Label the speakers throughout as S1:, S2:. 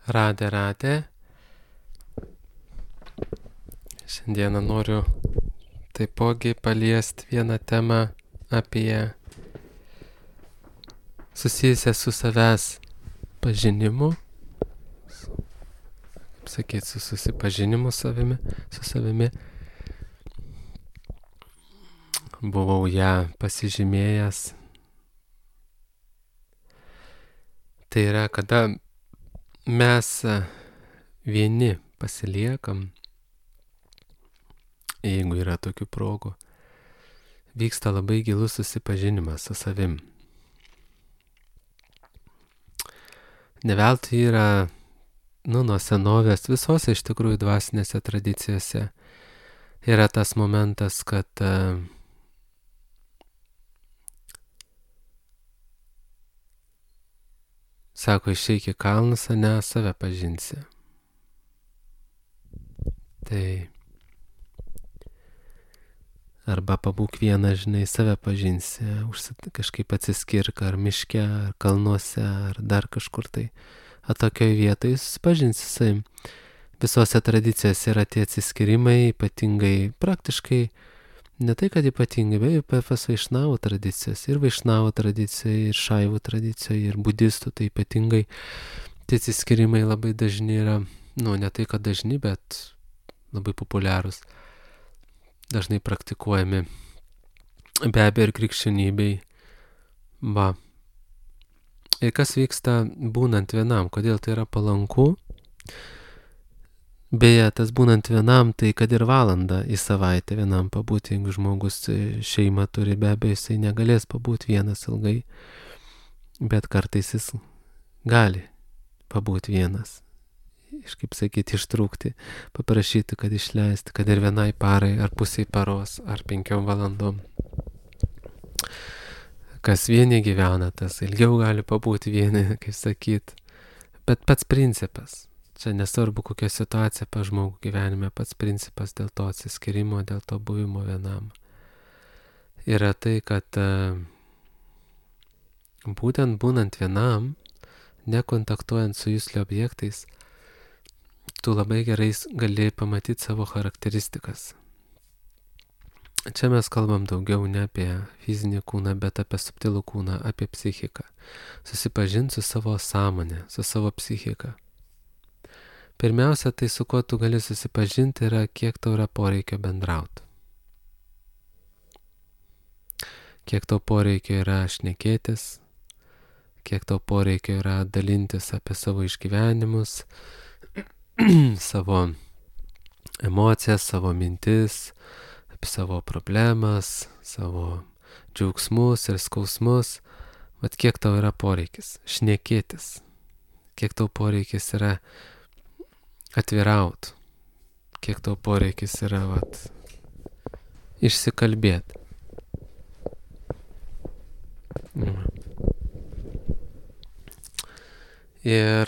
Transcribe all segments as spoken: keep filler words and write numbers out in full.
S1: Radė, radė. Šiandieną noriu taipogi paliesti vieną temą apie susijusią su savęs pažinimu, kaip sakyti, su susipažinimu savimi, su savimi. Buvau ją pasižymėjęs. Tai yra, kada mes vieni pasiliekam, jeigu yra tokių progų, vyksta labai gilus susipažinimas su savim. Neveltui yra, nu, nuo senovės visose iš tikrųjų dvasinėse tradicijose yra tas momentas, kad uh, sako, išeik į kalnus, ane, save pažinsi. Tai arba pabūk vieną, žinai, save pažinsi, užsit, kažkaip atsiskirk ar miške, ar kalnuose, ar dar kažkur tai. Atokioj vietoj susipažinsi savim. Visose tradicijose yra tie atsiskirimai, ypatingai, praktiškai, ne tai, kad ypatingai, bet pas vaišnavų tradicijos, ir vaišnavų tradicijoje, ir šaivų tradicijoje, ir budistų, tai ypatingai tie atsiskirimai labai dažni yra, nu, ne tai, kad dažni, bet labai populiarūs. Dažnai praktikuojami, be abejo, ir krikščionybei. Va. Ir kas vyksta būnant vienam, kodėl tai yra palanku? Beje, tas būnant vienam, tai kad ir valandą į savaitę vienam pabūti, jeigu žmogus šeimą turi, be abejo, jisai negalės pabūti vienas ilgai, bet kartais jis gali pabūti vienas. Iš kaip sakyti, ištrūkti, paprašyti, kad išleisti, kad ir vienai parai, ar pusiai paros, ar penkiom valandom. Kas vieni gyvena, tas ilgiau gali pabūti vieni, kaip sakyti. Bet pats principas, čia nesvarbu kokia situacija pa žmogų gyvenime, pats principas dėl to atsiskirimo, dėl to buvimo vienam. Yra tai, kad uh, būtent būnant vienam, nekontaktuojant su juslio objektais, tu labai gerai gali pamatyti savo charakteristikas. Čia mes kalbam daugiau ne apie fizinį kūną, bet apie subtilų kūną, apie psichiką. Susipažinti su savo sąmonė, su savo psichika. Pirmiausia, tai su kuo tu gali susipažinti yra, kiek tau yra poreikio bendrauti. Kiek tau poreikio yra šnekėtis, kiek tau poreikio yra dalintis apie savo išgyvenimus, savo emocijas, savo mintis, apie savo problemas, savo džiaugsmus ir skausmus. Vat kiek tau yra poreikis šnekėtis, kiek tau poreikis yra atviraut, kiek tau poreikis yra vat išsikalbėti. Ir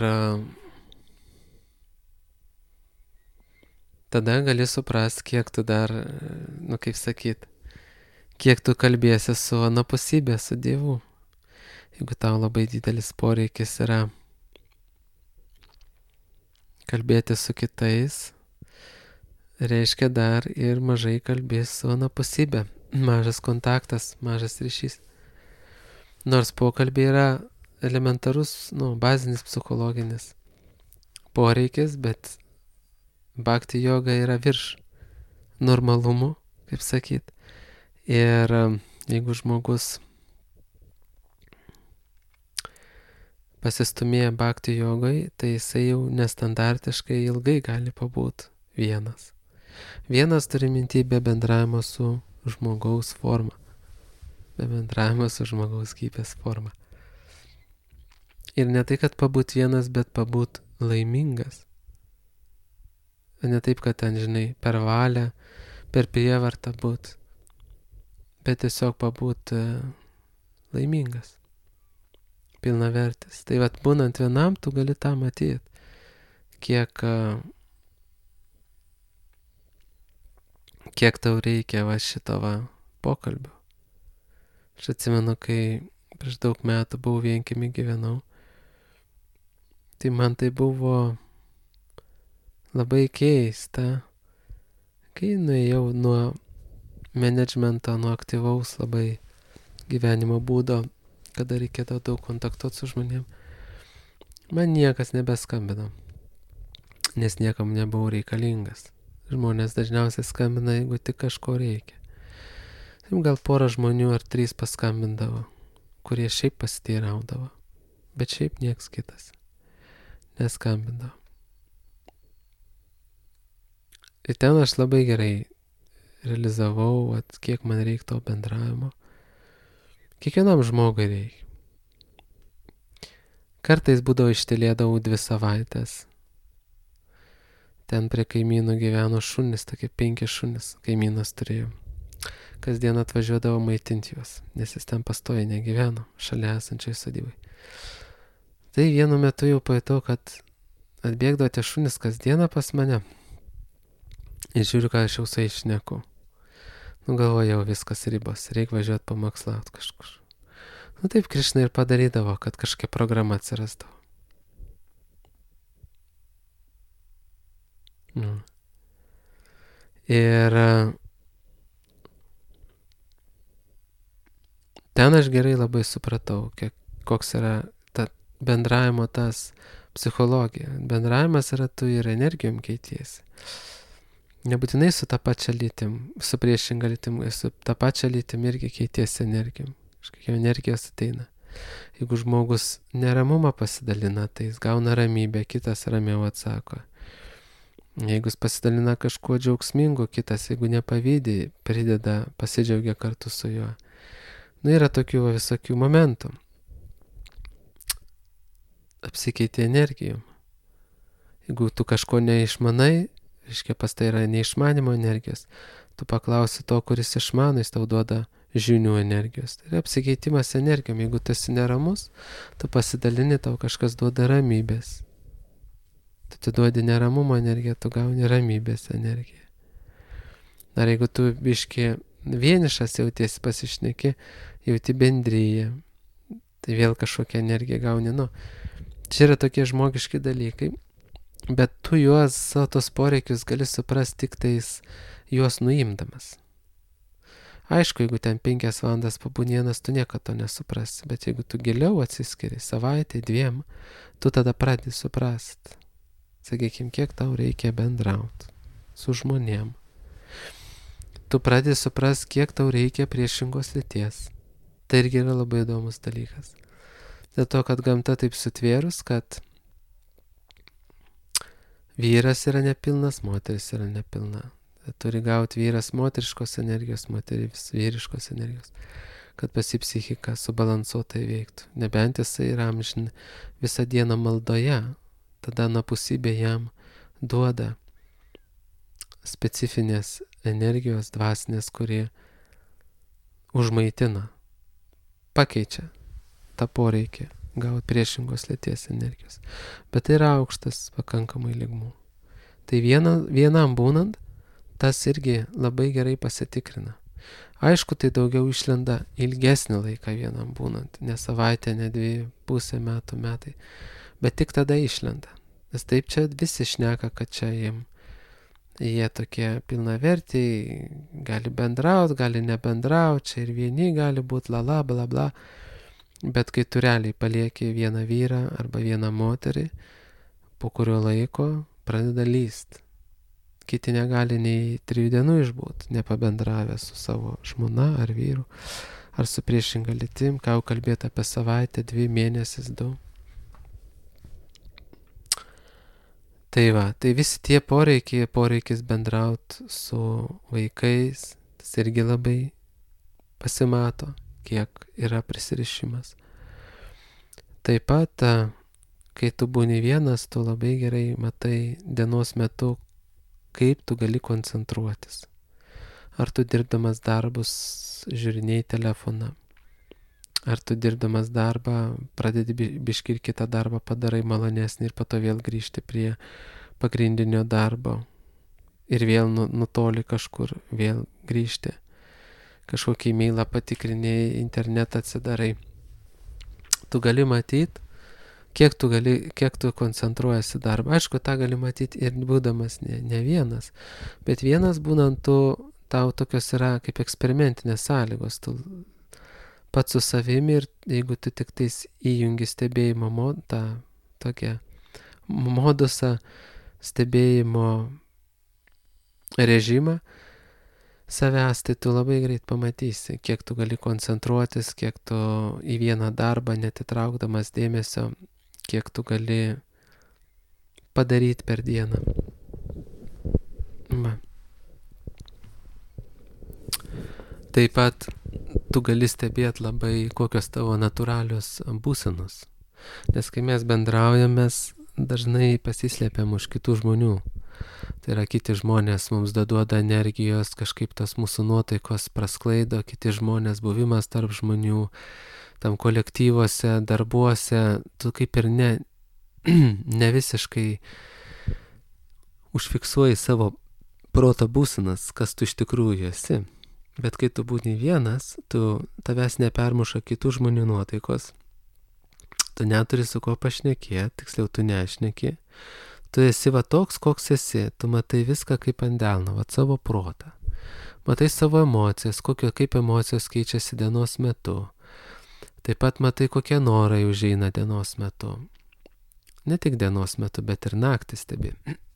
S1: tada gali suprasti, kiek tu dar, nu kaip sakyt, kiek tu kalbėsi su anapusybė, su Dievu. Jeigu tau labai didelis poreikis yra kalbėti su kitais, reiškia dar ir mažai kalbės su anapusybė. Mažas kontaktas, mažas ryšys. Nors pokalbiai yra elementarus, nu, bazinis psichologinis poreikis, bet bhakti joga yra virš normalumo, kaip sakyt. Ir jeigu žmogus pasistumėja bhakti jogai, tai jisai jau nestandartiškai ilgai gali pabūt vienas. Vienas turi minty be bendravimo su žmogaus forma. Be bendravimo su žmogaus gyvybės forma. Ir ne tai, kad pabūt vienas, bet pabūt laimingas. Ne taip, kad ten, žinai, per valią, per prievartą būt, bet tiesiog pabūt uh, laimingas, pilnavertis. Tai vat būnant vienam, tu gali tą matyti, kiek, uh, kiek tau reikia va šito va pokalbio. Aš atsimenu, kai prieš daug metų buvau vienkiemy gyvenau, Tai man tai buvo labai keista, kai nuėjau nuo menedžmento, nuo aktyvaus labai gyvenimo būdo, kada reikėdavo daug kontaktuoti su žmonėm. Man niekas nebeskambino, nes niekam nebuvau reikalingas. Žmonės dažniausiai skambina, jeigu tik kažko reikia. Taip gal porą žmonių ar trys paskambindavo, kurie šiaip pasiteiraudavo, bet šiaip nieks kitas neskambindavo. Ir ten aš labai gerai realizavau, at kiek man reikia to bendravimo. Kiekvienam žmogui reikia. Kartais būdavo ištelėdavau dvi savaitės. Ten prie kaimynų gyveno šunis, tokie penki šunis kaimynas turėjo. Kasdien atvažiuodavo maitinti juos, nes jis ten pastoviai negyveno, šalia esančiai sodybai. Tai vienu metu jau pajutau, kad atbėgdavo tie šunis kasdieną pas mane. Ir žiūriu, ką aš jau su jais šneku. Nu galvojau, viskas ribos, reikia važiuoti pamokslauti kažkur. Nu taip Krišna ir padarydavo, kad kažkokia programa atsirasdavo. Nu. Ir ten aš gerai labai supratau, kiek, koks yra ta bendravimo tas psichologija. Bendravimas yra tu ir energijom keitiesi. Nebūtinai su tą pačią lytim, su priešinga lytim, su tą pačią lytim irgi keitiesi energijom. Kažkokia energijos ateina. Jeigu žmogus neramumą pasidalina, tai jis gauna ramybę, kitas ramiau atsako. Jeigu jis pasidalina kažkuo džiaugsmingu, kitas, jeigu nepavydį, prideda, pasidžiaugia kartu su juo. Nu, yra tokių visokių momentų. Apsikeiti energijom. Jeigu tu kažko neišmanai, reiškia, pas tai yra neišmanimo energijos. Tu paklausi to, kuris išmano, jis tau duoda žinių energijos. Tai yra apsikeitimas energijom. Jeigu tu esi neramus, tu pasidalini, tau kažkas duoda ramybės. Tu atiduodi neramumo energiją, tu gauni ramybės energiją. Ar jeigu tu biški vienišas jautiesi, pasišneki, jauti bendryje, tai vėl kažkokią energiją gauni. Nu, čia yra tokie žmogiški dalykai. Bet tu juos, savo tos poreikius gali suprasti tik tais juos nuimdamas. Aišku, jeigu ten penkias valandas pabūnienas, tu niekada to nesuprasi. Bet jeigu tu giliau atsiskiri, savaitę, dviem, tu tada pradedi suprast. Sakykime, kiek tau reikia bendrauti su žmonėm. Tu pradedi suprast, kiek tau reikia priešingos lyties. Tai irgi yra labai įdomus dalykas. Dėl to, kad gamta taip sutvėrus, kad vyras yra nepilnas, moteris yra nepilna. Turi gauti vyras moteriškos energijos, moteris vyriškos energijos, kad pasi psichika subalansuotai veiktų. Nebent jisai yra amžin visą dieną maldoje, tada anapusybė jam duoda specifinės energijos dvasinės, kurie užmaitina, pakeičia tą poreikį gauti priešingos lyties energijos. Bet tai yra aukštas pakankamai lygmuo. Tai viena, vienam būnant, tas irgi labai gerai pasitikrina. Aišku, tai daugiau išlenda ilgesnį laiką vienam būnant, ne savaitę, ne dvi, pusę metų, metai, bet tik tada išlenda. Nes taip čia visi šneka, kad čia jiem, jie tokie pilnavertiai, gali bendrauti, gali nebendrauti, čia ir vieni gali būti lala, bla bla, bet kai tu realiai palieki vieną vyrą arba vieną moterį, po kurio laiko pradeda lyst. Kiti negali nei trijų dienų išbūt, nepabendravę su savo žmona ar vyru, ar su priešinga lytim, ką jau kalbėti apie savaitę, dvi mėnesius, du. Tai va, tai visi tie poreikiai, poreikis bendrauti su vaikais, tas irgi labai pasimato, kiek yra prisirišimas. Taip pat, kai tu būni vienas, tu labai gerai matai dienos metu, kaip tu gali koncentruotis. Ar tu dirbdamas darbus žiūrinėjai telefoną, ar tu dirbdamas darbą pradedi biškį ir kitą darbą padarai malonesnį ir po to vėl grįžti prie pagrindinio darbo ir vėl nutoli kažkur, vėl grįžti. Kažkokį e-mailą patikrinėjai, internetą atsidarai. Tu gali matyti, kiek tu gali, kiek tu koncentruojasi darbą. Aišku, tą gali matyti ir būdamas ne, ne vienas, bet vienas būnant tu, tau tokios yra kaip eksperimentinės sąlygos, tu pats su savimi ir jeigu tu tik tais įjungi stebėjimo mod, tą tokią modusą, stebėjimo režimą savęs, tai tu labai greit pamatysi, kiek tu gali koncentruotis, kiek tu į vieną darbą netitraukdamas dėmesio, kiek tu gali padaryti per dieną. Va. Taip pat tu gali stebėti labai, kokios tavo natūralios būsenos. Nes kai mes bendraujam, mes dažnai pasislėpiam už kitų žmonių. Tai yra, kiti žmonės mums duoda energijos, kažkaip tas mūsų nuotaikos prasklaido, kiti žmonės, buvimas tarp žmonių, tam kolektyvuose, darbuose, tu kaip ir ne, ne visiškai užfiksuoji savo proto būsenas, kas tu iš tikrųjų esi. Bet kai tu būni vienas, tu tavęs nepermuša kitų žmonių nuotaikos. Tu neturi su kuo pašnekėti, tiksliau tu nešneki. Tu esi va toks, koks esi, tu matai viską kaip ant delno, va savo protą. Matai savo emocijas, kokio, kaip emocijos keičiasi dienos metu. Taip pat matai, kokie norai užeina dienos metu. Ne tik dienos metu, bet ir naktį stebi.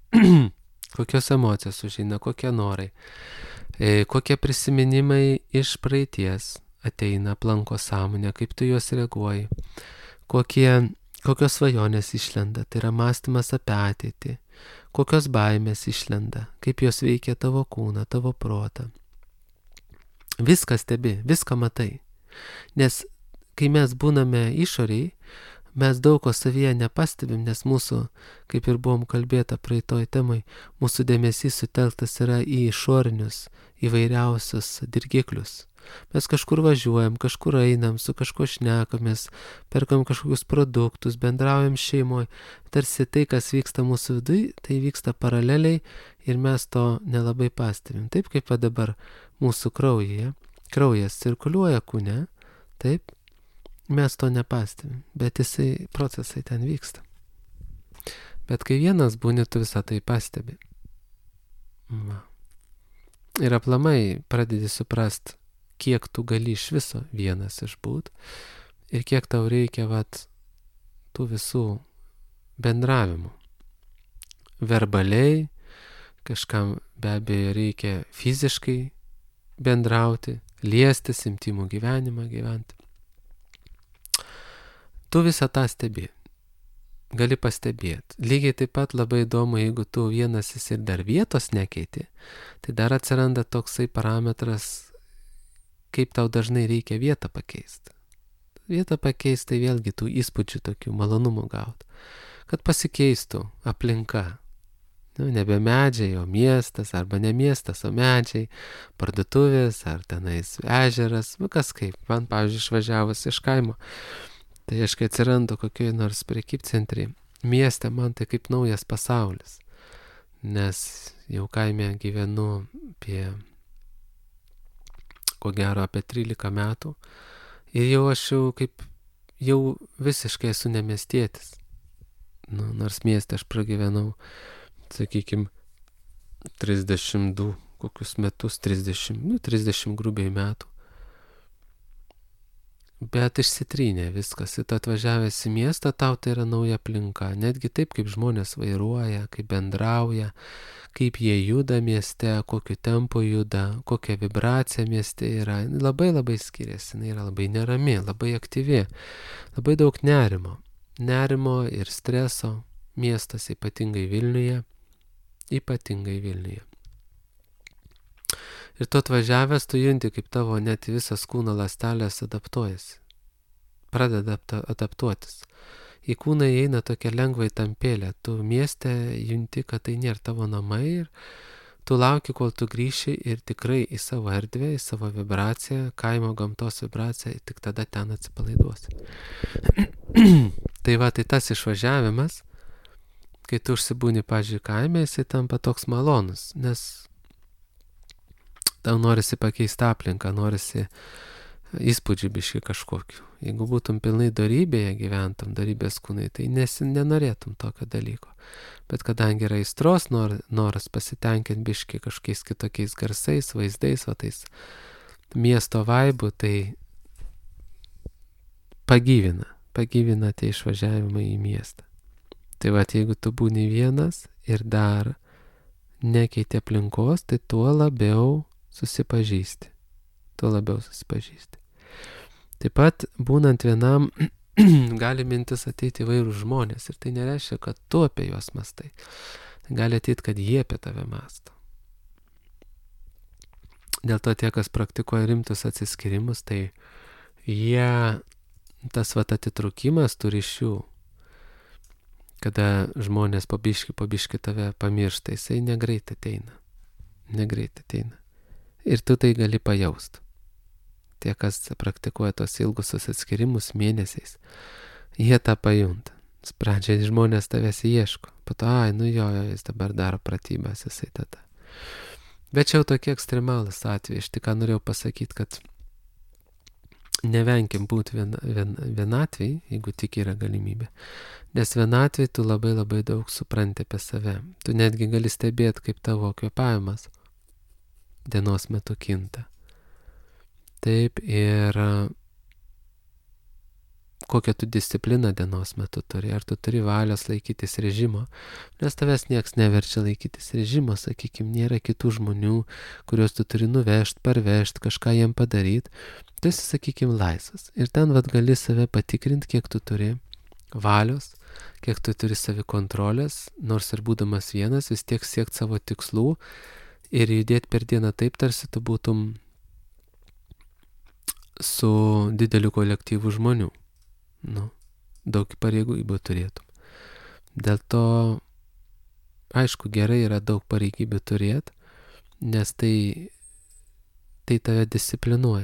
S1: Kokios emocijos užeina, kokie norai. E, kokie prisiminimai iš praeities ateina, aplanko sąmonę, kaip tu juos reaguoji. Kokie... Kokios svajonės išlenda, tai yra mąstymas apie ateitį, kokios baimės išlenda, kaip jos veikia tavo kūną, tavo protą. Viską stebi, viską matai. Nes kai mes būname išoriai, mes daug ko savyje nepastebim, nes mūsų, kaip ir buvom kalbėta praeitoj temai, mūsų dėmesys sutelktas yra į išorinius įvairiausius dirgiklius. Mes kažkur važiuojam, kažkur einam, su kažkuo šnekamės, perkam kažkokius produktus, bendraujam šeimoje. Tarsi tai, kas vyksta mūsų viduje, tai vyksta paraleliai ir mes to nelabai pastebim. Taip kaip dabar mūsų kraujyje, kraujas cirkuliuoja kūne, taip, mes to nepastebim, bet jisai, procesai ten vyksta. Bet kai vienas būni, tu visą tai pastebi. Va. Ir aplamai pradedi suprast, kiek tu gali iš viso vienas išbūt ir kiek tau reikia vat, tų visų bendravimų. Verbaliai, kažkam be abejo reikia fiziškai bendrauti, liestis, intymų gyvenimą gyventi. Tu visą tą stebi, gali pastebėti. Lygiai taip pat labai įdomu, jeigu tu vienas esi ir dar vietos nekeiti, tai dar atsiranda toksai parametras, kaip tau dažnai reikia vietą pakeisti. Vietą pakeisti, tai vėlgi tų įspūdžių tokių malonumų gauti. Kad pasikeistų aplinka. Nu, nebe medžiai, o miestas, arba ne miestas, o medžiai, parduotuvės, ar tenais ežeras, nu kas kaip. Man, pavyzdžiui, išvažiavus iš kaimo, tai aš kai atsirandu kokioj nors prekybcentrį mieste, man tai kaip naujas pasaulis. Nes jau kaime gyvenu apie ko gero apie trylika metų. Ir jau aš jau kaip, jau visiškai esu ne miestietis. Nu, nors mieste aš pragyvenau, sakykim, trisdešimt du kokius metus, trisdešimt, nu, trisdešimt grubiai metų. Bet išsitrynė viskas. Ir tu atvažiavęs į miestą, tau tai yra nauja aplinka. Netgi taip, kaip žmonės vairuoja, kaip bendrauja, kaip jie juda mieste, kokiu tempu juda, kokia vibracija mieste yra. Labai labai skiriasi. Jis yra labai nerami, labai aktyvi. Labai daug nerimo. Nerimo ir streso miestas, ypatingai Vilniuje. Ypatingai Vilniuje. Ir tu atvažiavęs, tu junti, kaip tavo net visas kūno ląstelės adaptuojasi. Pradeda adaptuotis. Į kūną įeina tokia lengva įtampėlė. Tu mieste junti, kad tai nėra tavo namai ir tu lauki, kol tu grįši ir tikrai į savo erdvę, į savo vibraciją, kaimo gamtos vibraciją, tik tada ten atsipalaiduosi. Tai va, tai tas išvažiavimas, kai tu užsibūni, pavyzdžiui, kaime, jisai tampa toks malonus, nes tau norisi pakeisti aplinką, norisi įspūdžių biški kažkokiu. Jeigu būtum pilnai dorybėje gyventum, dorybės kūnai, tai nesi, nenorėtum tokio dalyko. Bet kadangi yra aistros, nor, noras pasitenkinti biški kažkokiais kitokiais garsais, vaizdais, o tais miesto vaibų, tai pagyvina, pagyvina tie išvažiavimai į miestą. Tai va, jeigu tu būni vienas ir dar nekeiti aplinkos, tai tuo labiau susipažįsti. Tuo labiau susipažįsti. Taip pat, būnant vienam, gali mintis ateiti įvairūs žmonės ir tai nereiškia, kad tu apie juos mastai. Tai gali ateiti, kad jie apie tave masto. Dėl to tie, kas praktikuoja rimtus atsiskirimus, tai jie, tas vat atitrukimas turi iš jų, kada žmonės pabiški, pabiški tave pamiršta, jisai negreit ateina. Negreit ateina. Ir tu tai gali pajausti. Tie, kas praktikuoja tos ilgusius atskirimus mėnesiais, jie tą pajunta. Pradžiai žmonės tavęs ieško. Po to, ai, nu jo, jo, jis dabar daro pratybas, jisai tada. Bet čia jau tokie ekstremalus atvejai. Aš tik ką norėjau pasakyti, kad nevenkim būti vien, vien, vienatvėj, jeigu tik yra galimybė. Nes vienatvėj tu labai labai daug supranti apie save. Tu netgi gali stebėti, kaip tavo kvėpavimas dienos metu kinta. Taip, ir kokią tu discipliną dienos metu turi. Ar tu turi valios laikytis režimo, nes tavęs nieks neverčia laikytis režimo, sakykime, nėra kitų žmonių, kuriuos tu turi nuvežti, parvežti, kažką jiem padaryti. Tu esi, sakykime, laisvas. Ir ten vat gali save patikrinti, kiek tu turi valios, kiek tu turi savikontrolės, nors ir būdamas vienas, vis tiek siekti savo tikslų ir judėti per dieną taip, tarsi tu būtum su dideliu kolektyvu žmonių. Nu, daug pareigybų turėtum. Dėl to, aišku, gerai yra daug pareigybių turėti, nes tai, tai tave disciplinuoja.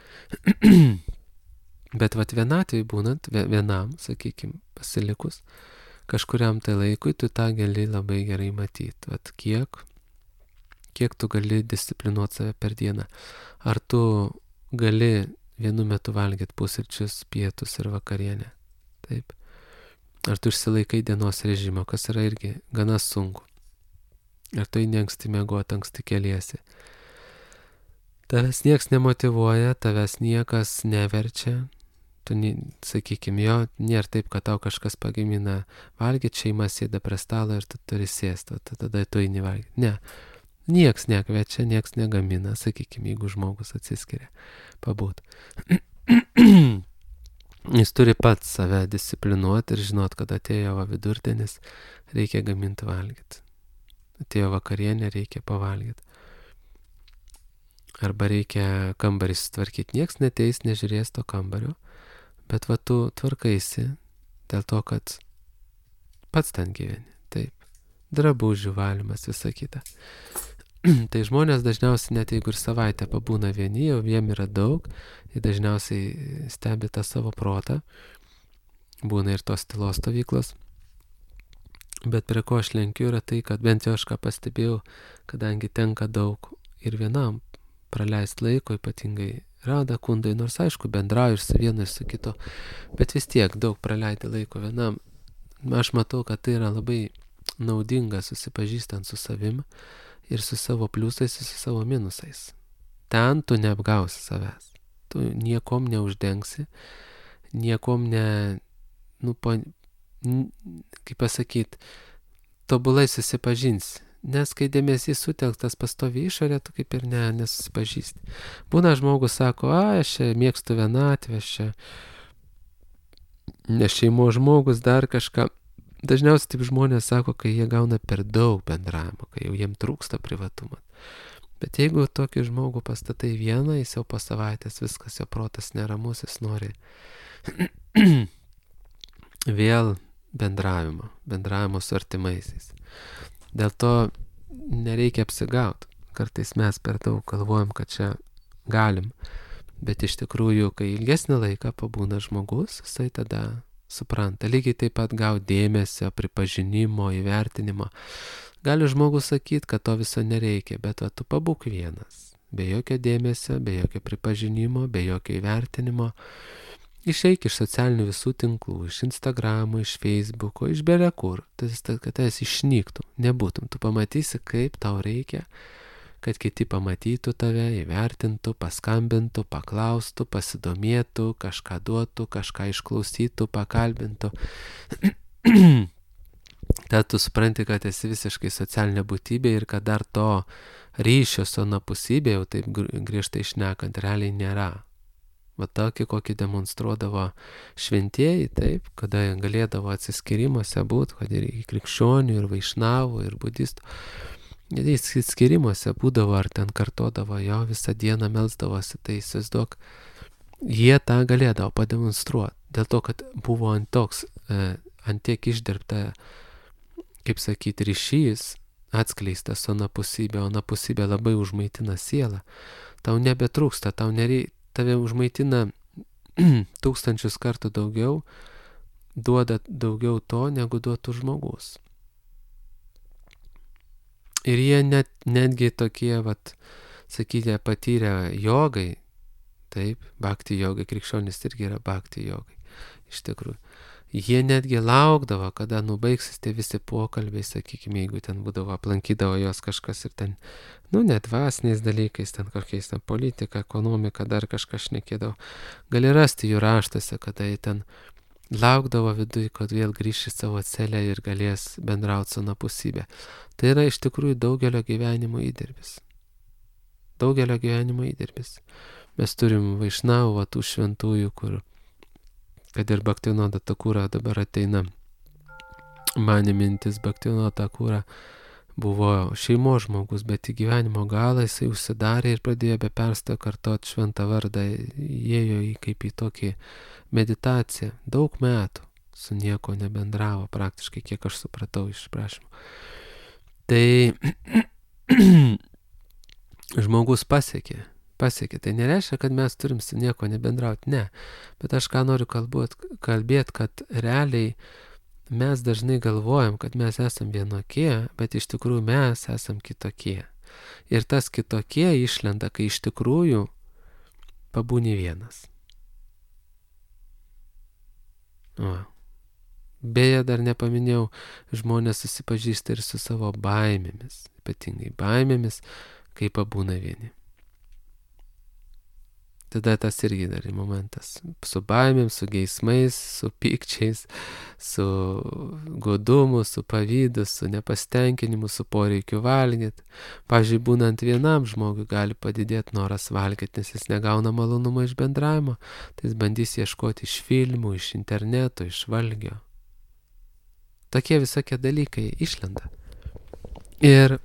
S1: Bet vat vienatvėj būnant, vienam, sakykime, pasilikus, kažkuriam tai laikui tu tą gali labai gerai matyti. Vat kiek, kiek tu gali disciplinuoti save per dieną. Ar tu gali vienu metu valgyti pusryčius, pietus ir vakarienę. Taip. Ar tu išsilaikai dienos režimo, kas yra irgi gana sunku. Ar tu eini anksti miegoti, anksti keliesi. Tavęs nieks nemotyvuoja, tavęs niekas neverčia. Tu, sakykime, jo, nėra taip, kad tau kažkas pagamina valgyti, šeima sėda prie stalo ir tu turi sėsti, tada tu eini valgyti. Ne. Nieks nekviečia, nieks negamina, sakykime, jeigu žmogus atsiskiria pabūt. Jis turi pats save disciplinuoti ir žinot, kad atėjo vidurdienis, reikia gaminti valgyti. Atėjo vakarienė, reikia pavalgyti. Arba reikia kambarį sutvarkyti. Nieks neteis, nežiūrės to kambario, bet va tu tvarkaisi dėl to, kad pats ten gyveni. Taip. Drabužių valymas, visa kita. Tai žmonės dažniausiai, net jeigu ir savaitę pabūna vieni, jau jiem yra daug, jie dažniausiai stebi tą savo protą, būna ir tos tylos stovyklos. Bet prie ko aš lenkiu yra tai, kad bent jau aš ką pastebėjau, kadangi tenka daug ir vienam praleisti laiko, ypatingai rada kundai, nors aišku bendrauju ir su vienu ir su kito, bet vis tiek daug praleidi laiko vienam. Aš matau, kad tai yra labai naudinga susipažįstant su savim, ir su savo pliusais, ir su savo minusais. Ten tu neapgausi savęs. Tu niekom neuždengsi, niekom ne, nu, po, kaip pasakyti, tobulai susipažinsi. Nes kai dėmesys sutelktas pastovi išorė, tu kaip ir ne, nesusipažįsti. Būna žmogus sako, a, aš čia mėgstu vienatvę, aš čia ne šeimo žmogus, dar kažką. Dažniausiai taip žmonės sako, kai jie gauna per daug bendravimo, kai jau jiem trūksta privatumo. Bet jeigu tokį žmogų pastatai vieną, jis jau po savaitės viskas, jo protas neramus, jis nori vėl bendravimo, bendravimo su artimaisiais. Dėl to nereikia apsigauti. Kartais mes per daug galvojam, kad čia galim, bet iš tikrųjų, kai ilgesnį laiką pabūna žmogus, jisai tada supranta. Lygiai taip pat gauti dėmesio, pripažinimo, įvertinimo. Gali žmogus sakyti, kad to viso nereikia, bet va, tu pabūk vienas. be jokio dėmesio, be jokio pripažinimo, be jokio įvertinimo. Išeik iš socialinių visų tinklų, iš Instagramo, iš Facebooko, iš belia kur, tas, kad tas išnyktų, nebūtum. Tu pamatysi, kaip tau reikia, kad kiti pamatytų tave, įvertintų, paskambintų, paklaustų, pasidomėtų, kažką duotų, kažką išklausytų, pakalbintų. Tad tu supranti, kad esi visiškai socialinė būtybė ir kad dar to ryšio su anapusybė, jau taip griežtai šnekant, realiai nėra. Va tokį, kokį demonstruodavo šventieji, taip, kada galėdavo atsiskirimuose būti, kad ir krikščionių, ir vaišnavų, ir budistų. Ir atsiskirimuose būdavo, ar ten kartodavo jo, visą dieną melsdavosi, tai įsivaizduok, jie tą galėdavo pademonstruoti. Dėl to, kad buvo ant toks, e, ant tiek išdirbta, kaip sakyti, ryšys, atskleistas su anapusybė, o anapusybė labai užmaitina sielą. Tau nebetrūksta, tau nereikia. Tave užmaitina tūkstančius kartų daugiau, duoda daugiau to, negu duotų žmogus. Ir jie net, netgi tokie, vat, sakyti, patyrę jogai, taip, bhakti jogai, krikščionis irgi yra bhakti jogai, iš tikrųjų. Jie netgi laukdavo, kada nubaigsis tie visi pokalbiai, sakykime, jeigu ten būdavo, aplankydavo jos kažkas ir ten, nu, net dvasiniais dalykais, ten kokiais ten politika, ekonomika, dar kažkas šnekėdavo. Gali rasti jų raštuose, kada jie ten laukdavo viduj, kad vėl grįš į savo celę ir galės bendrauti su anapusybė. Tai yra iš tikrųjų daugelio gyvenimo įdirbis. Daugelio gyvenimo įdirbis. Mes turim vaišnavų, tų šventųjų, kur kad ir Bhaktivinoda Thakura dabar ateina, man į mintis, Bhaktivinoda Thakura buvo šeimos žmogus, bet į gyvenimo galą jisai užsidarė ir pradėjo be perstojo kartoti šventą vardą, įėjo į kaip į tokį meditaciją, daug metų su nieko nebendravo, praktiškai, kiek aš supratau iš prašymų. Tai žmogus pasiekė. Pasiekė. Tai nereiškia, kad mes turim su nieko nebendrauti, ne. Bet aš ką noriu kalbėti, kad realiai mes dažnai galvojam, kad mes esam vienokie, bet iš tikrųjų mes esam kitokie. Ir tas kitokie išlenda, kai iš tikrųjų pabūni vienas. O. Beje, dar nepaminėjau, žmonės susipažįsta ir su savo baimėmis, ypatingai baimėmis, kai pabūna vieni. Tada tas irgi dar momentas. Su baimėm, su geismais, su pykčiais, su godumu, su pavydu, su nepastenkinimu, su poreikiu valgyti. Pavyzdžiui, būnant vienam žmogui gali padidėti noras valgyti, nes jis negauna malonumo iš bendravimo. Tai jis bandys ieškoti iš filmų, iš interneto, iš valgio. Tokie visokie dalykai išlenda. Ir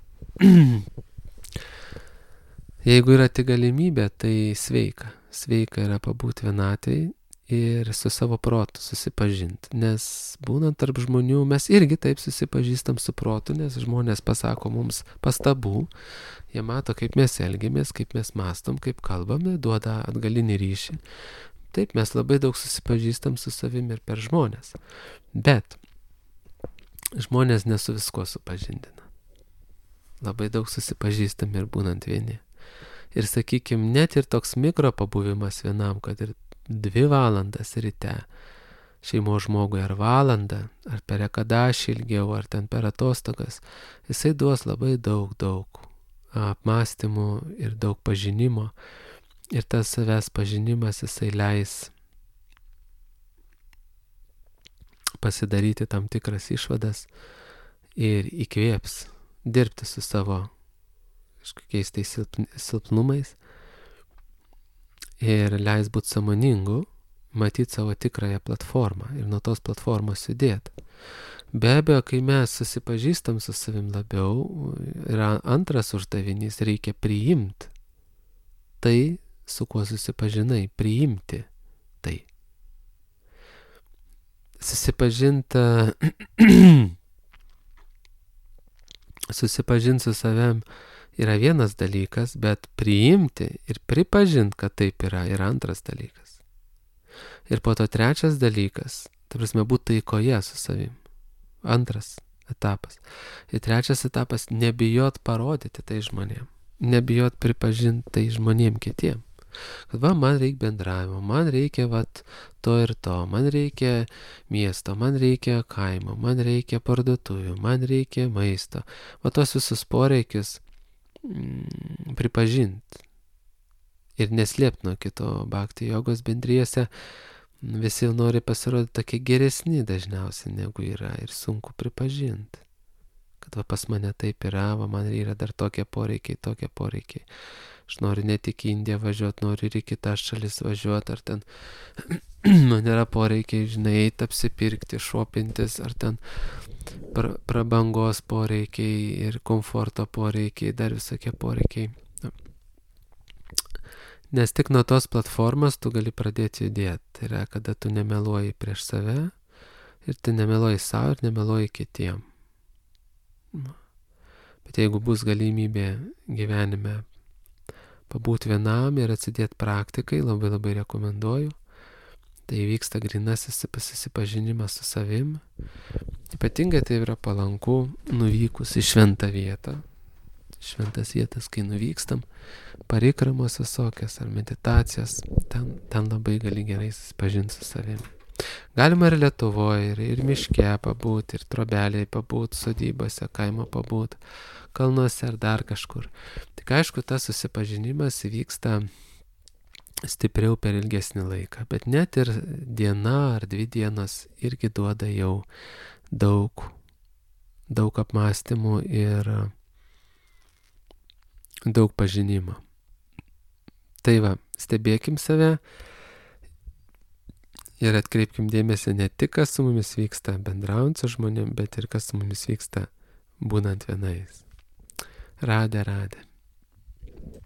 S1: jeigu yra tik galimybė, tai sveika. Sveika yra pabūti vienatvėj ir su savo protu susipažinti. Nes būnant tarp žmonių, mes irgi taip susipažįstam su protu, nes žmonės pasako mums pastabų. Jie mato, kaip mes elgiamės, kaip mes mastom, kaip kalbame, duoda atgalinį ryšį. Taip, mes labai daug susipažįstam su savimi ir per žmonės. Bet žmonės nesu visko supažindina. Labai daug susipažįstam ir būnant vieni. Ir sakykim, net ir toks mikro pabuvimas vienam, kad ir dvi valandas ryte šeimos žmogui ar valandą, ar per ekadašį ilgiau, ar ten per atostogas, jisai duos labai daug, daug apmąstymų ir daug pažinimo. Ir tas savęs pažinimas jisai leis pasidaryti tam tikras išvadas ir įkvėps dirbti su savo kažkokiais tai silpnumais ir leis būti sąmoningu, matyti savo tikrąją platformą ir nuo tos platformos judėti. Be abejo, kai mes susipažįstam su savim labiau, yra antras uždavinys, reikia priimti tai, su kuo susipažinai, priimti tai. Susipažinti susipažinti su savim yra vienas dalykas, bet priimti ir pripažinti, kad taip yra, yra antras dalykas. Ir po to trečias dalykas, ta prasme, būti taikoje su savim. Antras etapas. Ir trečias etapas, nebijot parodyti tai žmonėm. nebijot pripažinti tai žmonėm kitiem. Kad va, man reikia bendravimo, man reikia vat, to ir to, man reikia miesto, man reikia kaimo, man reikia parduotuvių, man reikia maisto. Va tos visus poreikius mm, pripažinti ir neslėpti nuo kito. Bhakti jogos bendrijose visi nori pasirodyti tokie geresni dažniausiai negu yra ir sunku pripažinti. Kad va, pas mane taip yra, va, man yra dar tokie poreikiai, tokie poreikiai. Aš noriu ne tik į Indiją važiuoti, noriu ir į kitas šalis važiuoti, ar ten man yra poreikiai, žinai, eiti apsipirkti, šopintis, ar ten pra, prabangos poreikiai ir komforto poreikiai, dar visokie poreikiai. Nes tik nuo tos platformos tu gali pradėti judėti. Tai yra, kada tu nemeluoji prieš save ir tu nemeluoji savo ir nemeluoji kitiem. Bet jeigu bus galimybė gyvenime pabūti vienam ir atsidėti praktikai, labai labai rekomenduoju. Tai vyksta grinasis susipažinimas su savim. Ypatingai tai yra palanku nuvykus į šventą vietą. Šventas vietas, kai nuvykstam, parikramos visokias ar meditacijas, ten, ten labai gali gerai susipažinti su savim. Galima ir Lietuvoje, ir, ir miške pabūti, ir trobelėje pabūti, sodybose, kaimo pabūti, kalnuose ar dar kažkur. Tik aišku, tas susipažinimas įvyksta stipriau per ilgesnį laiką, bet net ir diena ar dvi dienos irgi duoda jau daug, daug apmąstymų ir daug pažinimo. Tai va, stebėkim save ir atkreipkim dėmesį ne tik, kas su mumis vyksta bendraujant su žmonėm, bet ir kas su mumis vyksta būnant vienais. Radė, radė.